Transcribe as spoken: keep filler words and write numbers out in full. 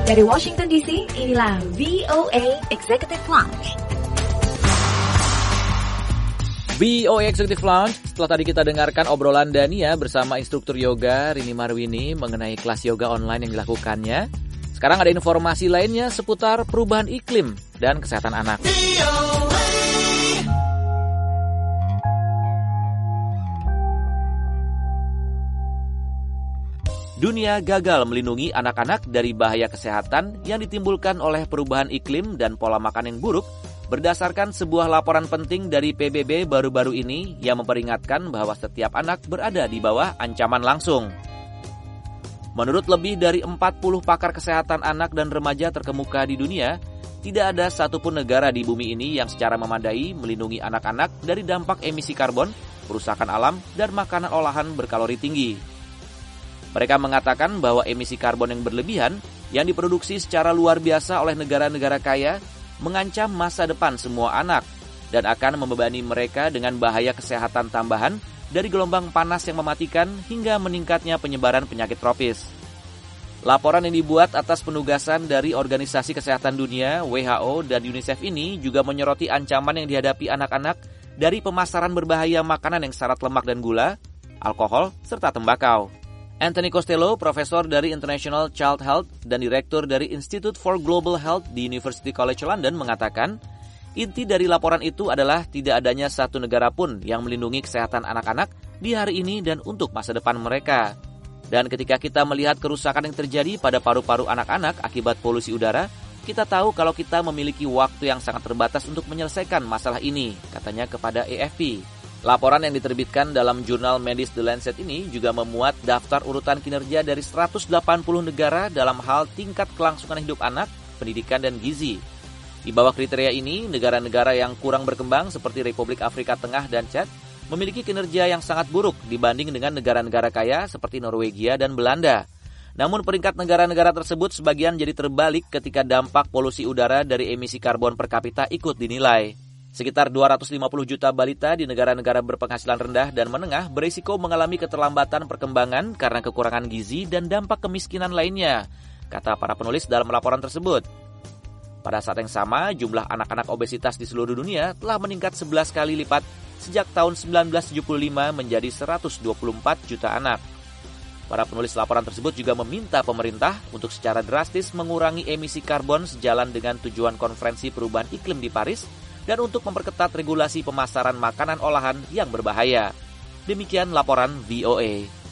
Dari Washington D C, inilah V O A Executive Lounge. V O A Executive Lounge, setelah tadi kita dengarkan obrolan Dania bersama instruktur yoga Rini Marwini mengenai kelas yoga online yang dilakukannya. Sekarang ada informasi lainnya seputar perubahan iklim dan kesehatan anak. Dunia gagal melindungi anak-anak dari bahaya kesehatan yang ditimbulkan oleh perubahan iklim dan pola makan yang buruk berdasarkan sebuah laporan penting dari P B B baru-baru ini yang memperingatkan bahwa setiap anak berada di bawah ancaman langsung. Menurut lebih dari empat puluh pakar kesehatan anak dan remaja terkemuka di dunia, tidak ada satupun negara di bumi ini yang secara memadai melindungi anak-anak dari dampak emisi karbon, kerusakan alam, dan makanan olahan berkalori tinggi. Mereka mengatakan bahwa emisi karbon yang berlebihan yang diproduksi secara luar biasa oleh negara-negara kaya mengancam masa depan semua anak dan akan membebani mereka dengan bahaya kesehatan tambahan dari gelombang panas yang mematikan hingga meningkatnya penyebaran penyakit tropis. Laporan yang dibuat atas penugasan dari Organisasi Kesehatan Dunia, W H O, dan UNICEF ini juga menyoroti ancaman yang dihadapi anak-anak dari pemasaran berbahaya makanan yang syarat lemak dan gula, alkohol, serta tembakau. Anthony Costello, profesor dari International Child Health dan direktur dari Institute for Global Health di University College London mengatakan, inti dari laporan itu adalah tidak adanya satu negara pun yang melindungi kesehatan anak-anak di hari ini dan untuk masa depan mereka. Dan ketika kita melihat kerusakan yang terjadi pada paru-paru anak-anak akibat polusi udara, kita tahu kalau kita memiliki waktu yang sangat terbatas untuk menyelesaikan masalah ini, katanya kepada A F P. Laporan yang diterbitkan dalam jurnal medis The Lancet ini juga memuat daftar urutan kinerja dari seratus delapan puluh negara dalam hal tingkat kelangsungan hidup anak, pendidikan, dan gizi. Di bawah kriteria ini, negara-negara yang kurang berkembang seperti Republik Afrika Tengah dan Chad memiliki kinerja yang sangat buruk dibanding dengan negara-negara kaya seperti Norwegia dan Belanda. Namun peringkat negara-negara tersebut sebagian jadi terbalik ketika dampak polusi udara dari emisi karbon per kapita ikut dinilai. Sekitar dua ratus lima puluh juta balita di negara-negara berpenghasilan rendah dan menengah berisiko mengalami keterlambatan perkembangan karena kekurangan gizi dan dampak kemiskinan lainnya, kata para penulis dalam laporan tersebut. Pada saat yang sama, jumlah anak-anak obesitas di seluruh dunia telah meningkat sebelas kali lipat sejak tahun sembilan belas tujuh puluh lima menjadi seratus dua puluh empat juta anak. Para penulis laporan tersebut juga meminta pemerintah untuk secara drastis mengurangi emisi karbon sejalan dengan tujuan konferensi perubahan iklim di Paris dan untuk memperketat regulasi pemasaran makanan olahan yang berbahaya. Demikian laporan V O A.